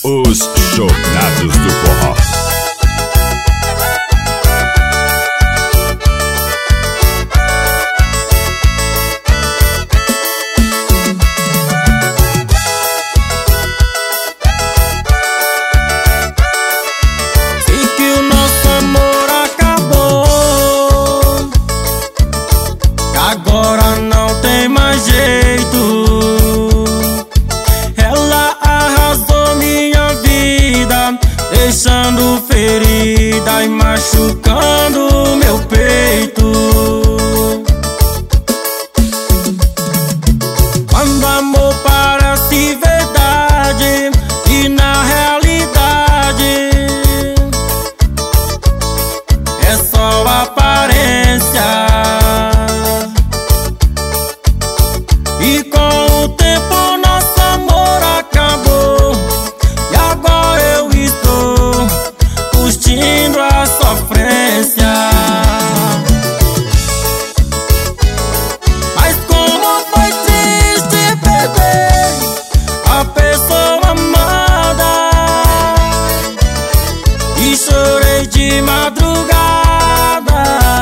Os Jogados do Forró. Sei que o nosso amor acabou, que agora não tem mais jeito. Deixando ferida e machucando meu peito. Quando o amor parece verdade e na realidade é só aparência. E com o tempo nosso amor acabou, e agora eu estou curtindo a sofrência. Mas como foi triste perder a pessoa amada, e chorei de madrugada,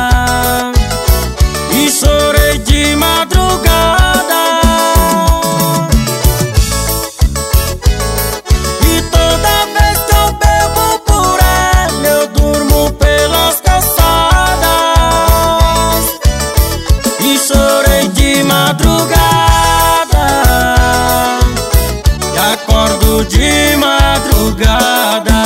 e chorei de madrugada. E toda vez que eu bebo por ela, eu durmo pelas calçadas. E chorei de madrugada, e acordo de madrugada.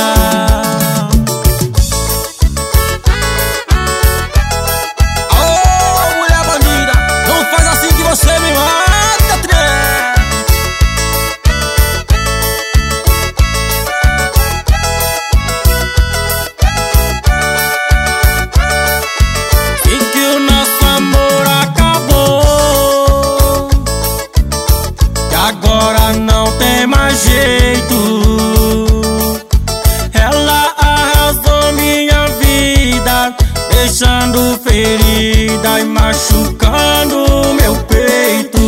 Ô, mulher bandida, não faz assim que você me mata, trem. E que o nosso amor acabou, que agora não tem mais jeito. Ela arrasou minha vida, deixando ferida e machucando meu peito.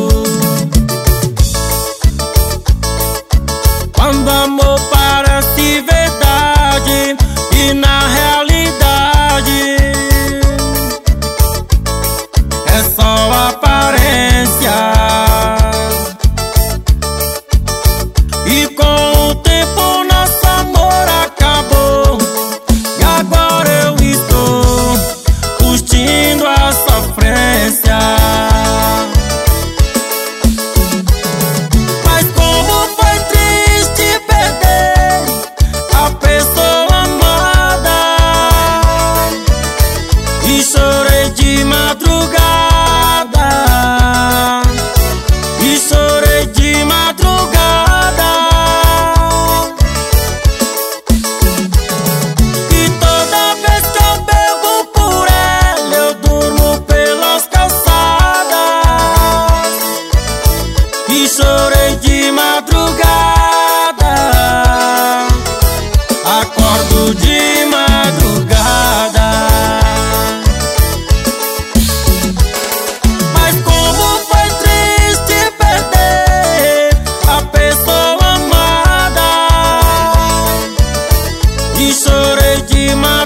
Quando o amor parece verdade e na realidade é só aparência. E com o tempo nosso amor acabou, e agora eu estou curtindo a sofrência. Mas como foi triste perder a pessoa amada, e chorei de madrugada, e chorei de madrugada. E toda vez que eu bebo por ela, eu durmo pelas calçadas. E chorei de madrugada, acordo de madrugada. Mas como foi triste perder a pessoa amada, e chorei de madrugada.